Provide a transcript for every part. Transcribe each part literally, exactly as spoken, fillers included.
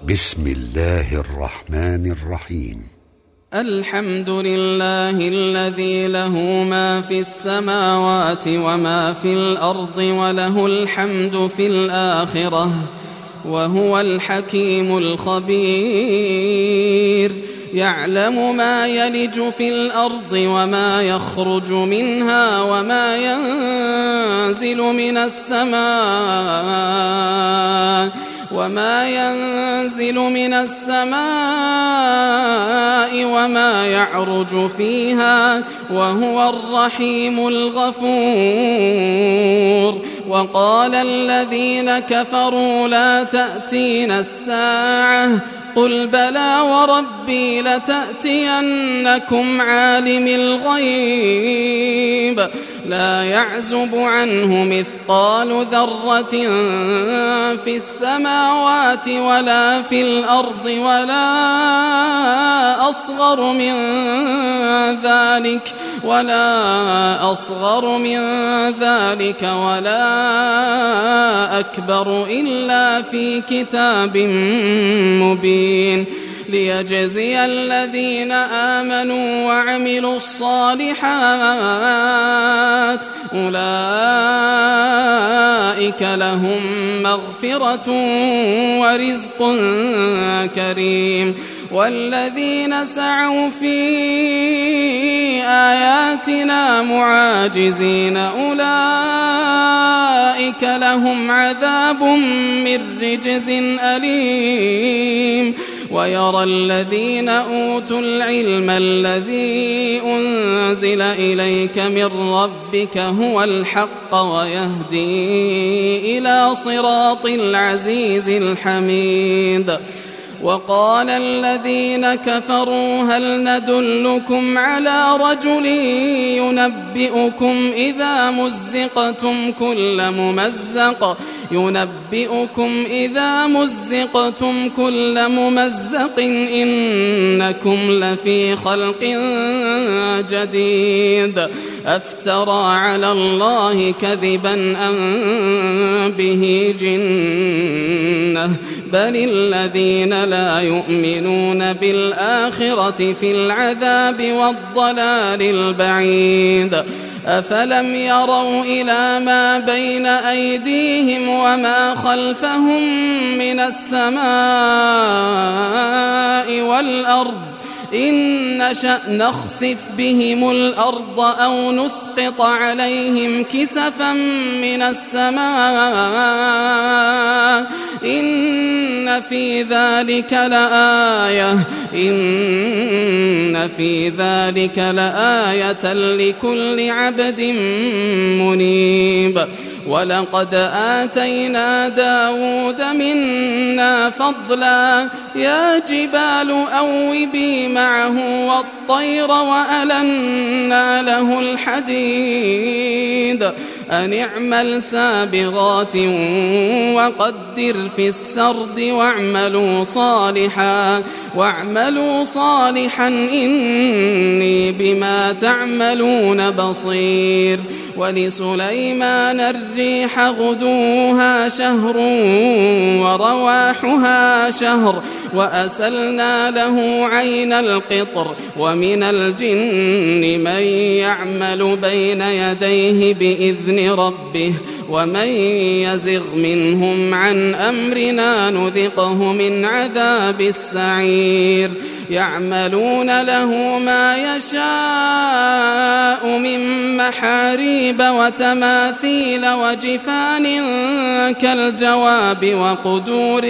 بسم الله الرحمن الرحيم. الحمد لله الذي له ما في السماوات وما في الأرض وله الحمد في الآخرة وهو الحكيم الخبير. يعلم ما يلج في الأرض وما يخرج منها وما ينزل من السماء وما ينزل من السماء وما يعرج فيها وهو الرحيم الغفور. وقال الذين كفروا لا تأتينا الساعة قل بلى وربي لتأتينكم عالم الغيب لا يعزب عنه مثقال ذرة في السماوات ولا في الأرض ولا أصغر من ذلك ولا أصغر من ذلك ولا أكبر إلا في كتاب مبين ليجزي الذين آمنوا وعملوا الصالحات أولئك لهم مغفرة ورزق كريم. والذين سعوا في آياتنا معاجزين أولئك لهم عذاب من رجز أليم. ويرى الذين أوتوا العلم الذي أنزل إليك من ربك هو الحق ويهدي إلى صراط العزيز الحميد. وقال الذين كفروا هل ندلكم على رجل ينبئكم إذا مزقتم كل ممزق ينبئكم إذا مزقتم كل ممزق إنكم لفي خلق جديد أفترى على الله كذبا أم به جنة بل الذين لا يؤمنون بالآخرة في العذاب والضلال البعيد. أفلم يروا إلى ما بين أيديهم وما خلفهم من السماء والأرض إن نشأ نخسف بهم الأرض أو نسقط عليهم كسفا من السماء إن في ذلك لآية إن في ذلك لآية لكل عبد منيب. ولقد آتينا داود منا فضلا يا جبال أوبي معه والطير وألنا له الحديد أن اعمل سابغات وقدر في السرد واعملوا صالحا واعملوا صالحا إني بما تعملون بصير. ولسليمان الريح غدوها شهر ورواحها شهر وأسلنا له عين القطر ومن الجن من يعمل بين يديه بإذن ربه ومن يزغ منهم عن أمرنا نذقه من عذاب السعير. يعملون له ما يشاء من محاريب وتماثيل وجفان كالجواب وقدور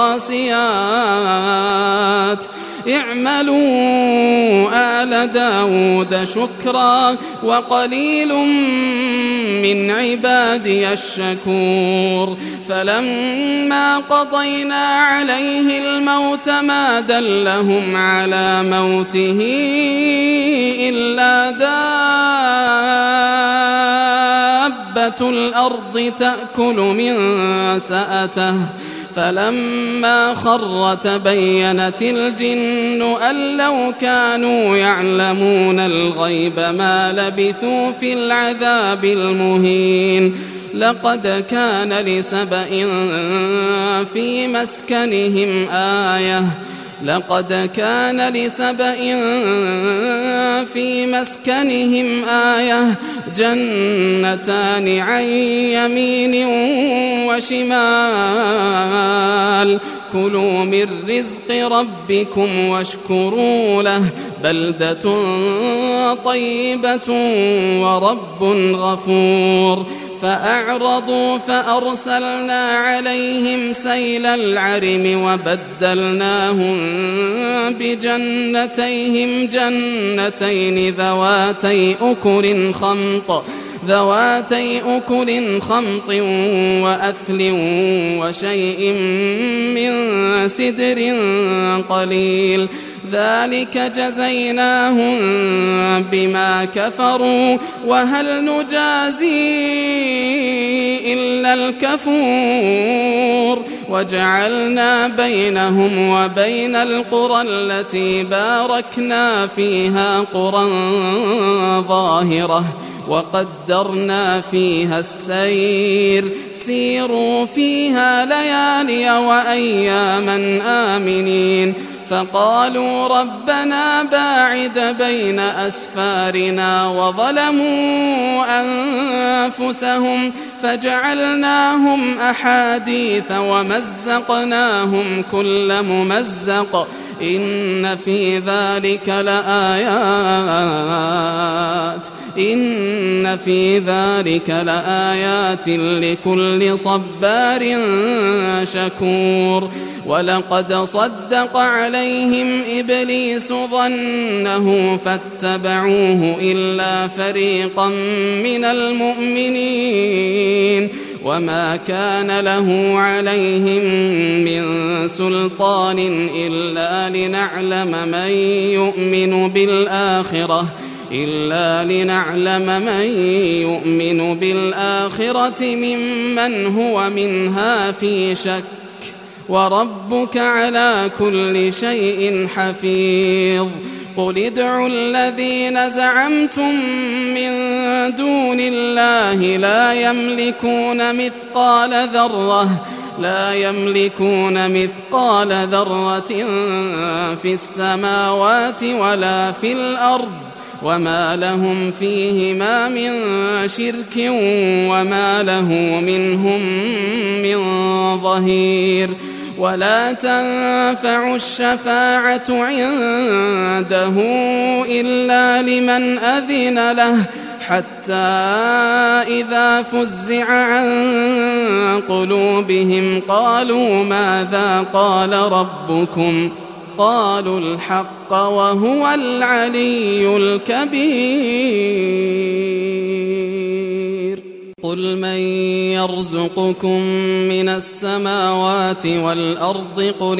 الراسيات اعملوا آل داود شكرا وقليل من عبادي الشكور. فلما قضينا عليه الموت ما دلهم على موته إلا دابة الأرض تأكل من سأته فلما خر تبينت الجن أن لو كانوا يعلمون الغيب ما لبثوا في العذاب المهين لقد كان لسبأ في مسكنهم آية لقد كان لسبأ في مسكنهم آية جنتان عن يمين وشمال كلوا من رزق ربكم واشكروا له بلدة طيبة ورب غفور فأعرضوا فأرسلنا عليهم سيل العرم وبدلناهم بجنتيهم جنتين ذواتي أكل خمط ذواتي أكل خمط وأثل وشيء من سدر قليل ذلك جزيناهم بما كفروا وهل نجازي إلا الكفور وجعلنا بينهم وبين القرى التي باركنا فيها قرى ظاهرة وقدرنا فيها السير سيروا فيها ليالي وأياما آمنين فقالوا ربنا باعد بين أسفارنا وظلموا أنفسهم فجعلناهم أحاديث ومزقناهم كل ممزق إن في ذلك لآيات إن في ذلك لآيات لكل صبار شكور ولقد صدق عليهم إبليس ظنه فاتبعوه إلا فريقا من المؤمنين وما كان له عليهم من سلطان إلا لنعلم من يؤمن بالآخرة إلا لنعلم من يؤمن بالآخرة ممن هو منها في شك وربك على كل شيء حفيظ قل ادعوا الذين زعمتم من دون الله لا يملكون مثقال ذرة لا يملكون مثقال ذرة في السماوات ولا في الأرض وما لهم فيهما من شرك وما له منهم من ظهير ولا تنفع الشفاعة عنده إلا لمن أذن له حتى إذا فزع عن قلوبهم قالوا ماذا قال ربكم قالوا الحق وهو العلي الكبير قل من يرزقكم من السماوات والأرض قل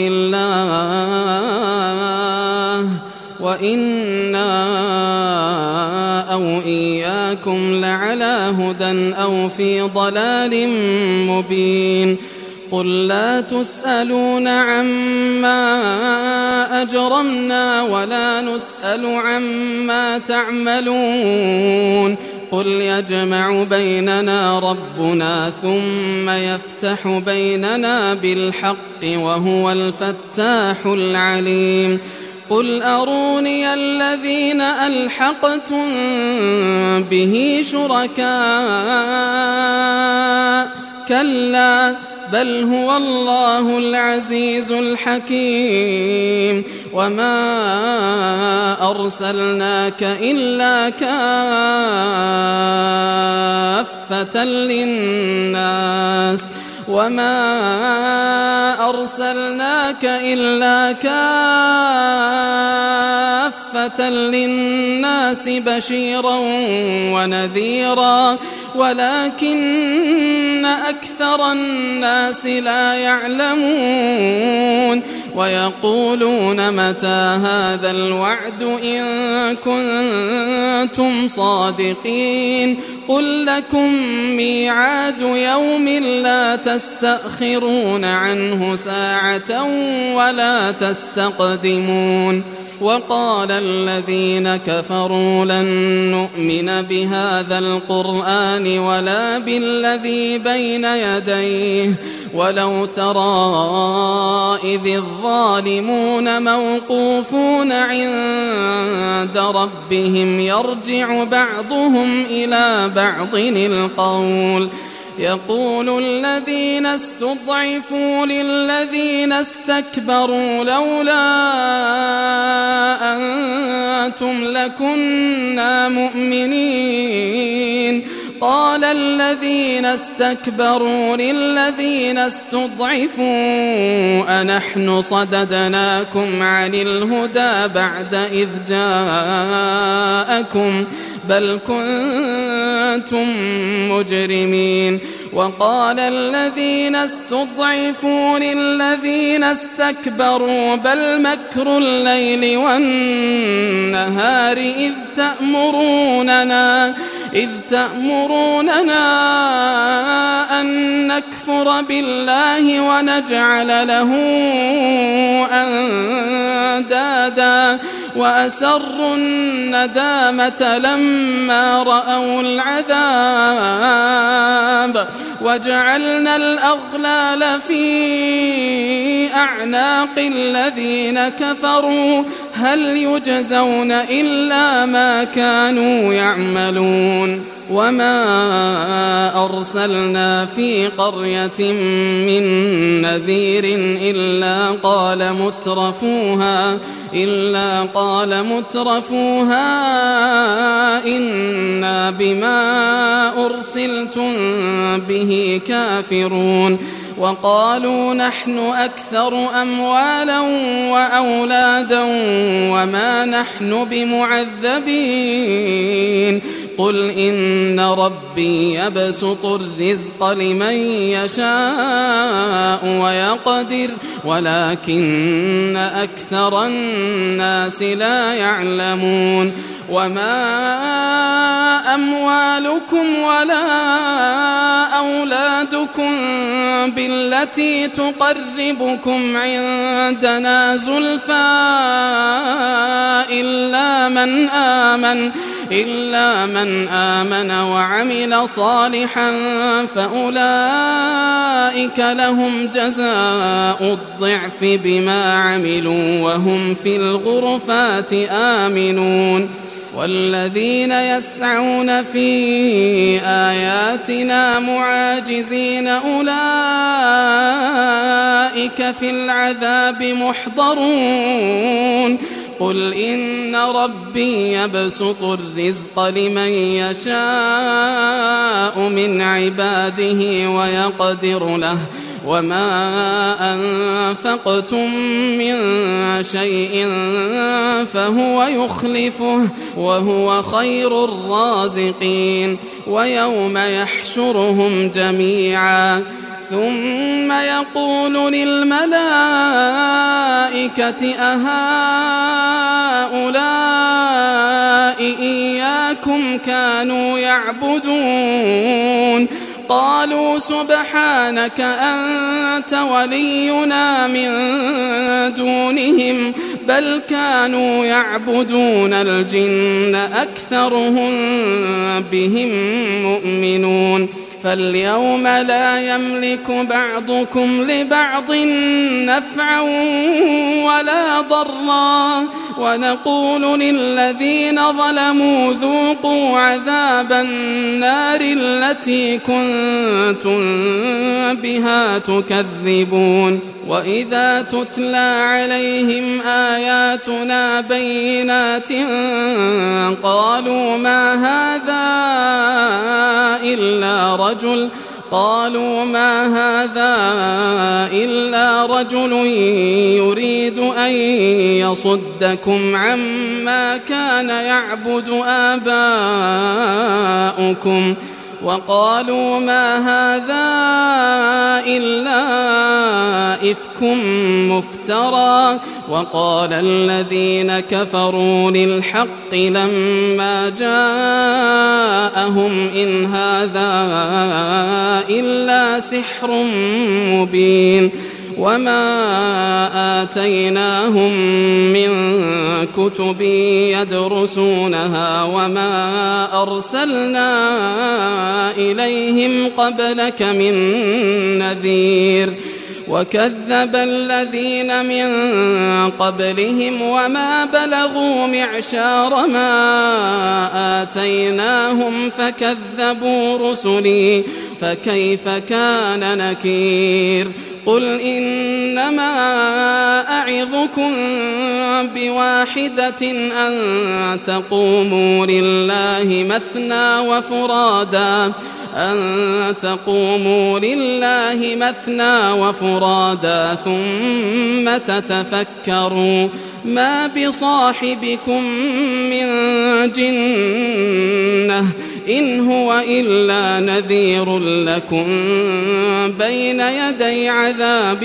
الله وإنا أو إياكم لعلى هدى أو في ضلال مبين قل لا تسألون عما أجرمنا ولا نسأل عما تعملون قل يجمع بيننا ربنا ثم يفتح بيننا بالحق وهو الفتاح العليم قل أروني الذين ألحقتم به شركاء كلا بل هو الله العزيز الحكيم وما أرسلناك إلا كافة للناس وما أرسلناك إلا كافة للناس بشيرا ونذيرا ولكن أكثر الناس لا يعلمون ويقولون متى هذا الوعد إن كنتم صادقين قل لكم ميعاد يوم لا تستأخرون عنه ساعة ولا تستقدمون وقال الذين كفروا لن نؤمن بهذا القرآن ولا بالذي بين يديه ولو ترى إذ الظالمون موقوفون عند ربهم يرجع بعضهم إلى بعض القول يقول الذين استضعفوا للذين استكبروا لولا أنتم لكنا مؤمنين قال الذين استكبروا للذين استضعفوا أنحن صددناكم عن الهدى بعد إذ جاءكم بل كنتم مجرمين وقال الذين استضعفوا للذين استكبروا بل مكر الليل والنهار إذ تأمروننا إذ تأمروننا أن نكفر بالله ونجعل له أندادا وأسروا الندامة لما رأوا العذاب وجعلنا الأغلال في أعناق الذين كفروا هل يجزون إلا ما كانوا يعملون وما أرسلنا في قرية من نذير إلا قال مترفوها إلا قال مترفوها إنا بما أرسلتم به كافرون وقالوا نحن أكثر أموالا وأولادا وما نحن بمعذبين قل إن ربي يبسط الرزق لمن يشاء ويقدر ولكن أكثر الناس لا يعلمون وما أموالكم ولا أولادكم بالتي تقربكم عندنا زلفى إلا من آمن إلا من آمن وعمل صالحا فأولئك لهم جزاء الضعف بما عملوا وهم في الغرفات آمنون والذين يسعون في آياتنا معاجزين أولئك في العذاب محضرون قل إن ربي يبسط الرزق لمن يشاء من عباده ويقدر له وما أنفقتم من شيء فهو يخلفه وهو خير الرازقين ويوم يحشرهم جميعا ثم يقول للملائكة أهؤلاء إياكم كانوا يعبدون قالوا سبحانك أنت ولينا من دونهم بل كانوا يعبدون الجن أكثرهم بهم مؤمنون فاليوم لا يملك بعضكم لبعض نفعا ولا ضرا ونقول للذين ظلموا ذوقوا عذاب النار التي كنتم بها تكذبون وإذا تتلى عليهم آياتنا بينات قالوا ما هذا إلا رجل قالوا ما هذا إلا رجل يريد أن يصدكم عما كان يعبد آباؤكم وقالوا ما هذا إلا إفك مفترى وقال الذين كفروا للحق لما جاءهم إن هذا إلا سحر مبين وما آتيناهم من كتب يدرسونها وما أرسلنا إليهم قبلك من نذير وكذب الذين من قبلهم وما بلغوا معشار ما آتيناهم فكذبوا رسلي فكيف كان نكير قل إنما أعظكم بواحدة أن تقوموا لله مثنى وفرادا أن تقوموا لله مثنى وفرادا ثم تتفكروا ما بصاحبكم من جنة إن هو إلا نذير لكم بين يدي عذاب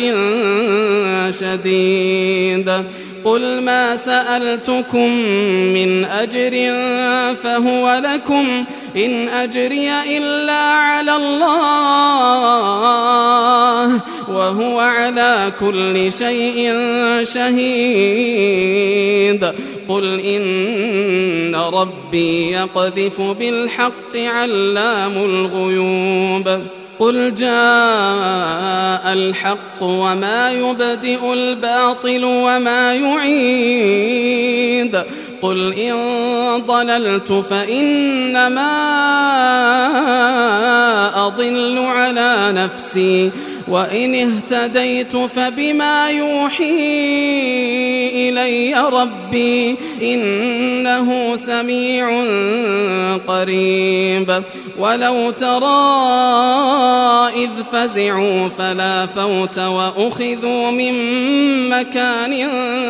شديد قل ما سألتكم من أجر فهو لكم إن أجري إلا على الله وهو على كل شيء شهيد قل إن ربي يقذف بالحق علام الغيوب قل جاء الحق وما يبدئ الباطل وما يعيد قل إن ضللت فإنما أضل على نفسي وإن اهتديت فبما يوحي إلي ربي إنه سميع قريب ولو ترى إذ فزعوا فلا فوت وأخذوا من مكان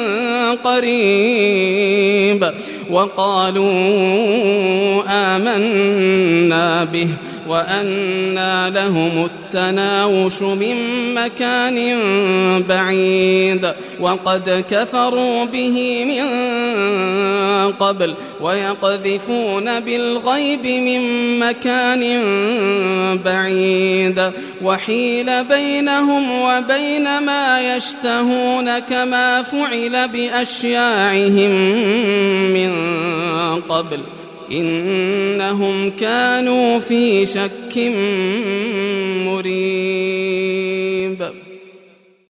قريب وقالوا آمنا به وأنى لهم التناوش من مكان بعيد وقد كفروا به من قبل ويقذفون بالغيب من مكان بعيد وحيل بينهم وبين ما يشتهون كما فعل بأشياعهم من قبل إنهم كانوا في شك مريب.